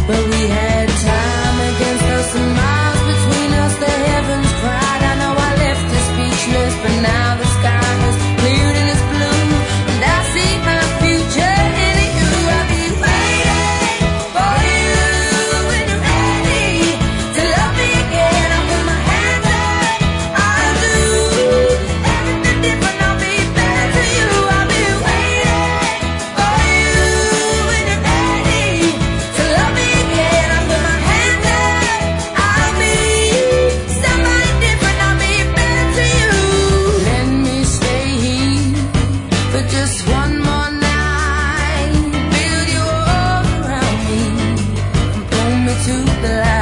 But we had time against us and miles between us. The heavens cried. I know I left you speechless, but now the sky has cleared and it's blue, and I see my future in you. I'll be waiting for you when you're ready to love me again. I'll put my hands up, I'll do everything different. I'll be better to you. I'll be waiting for you when you're ready to love me again. I'll put my hands up, I'll be somebody different. I'll be better to you. Let me stay here for just one more night. Build your arms around me and pull me to the light.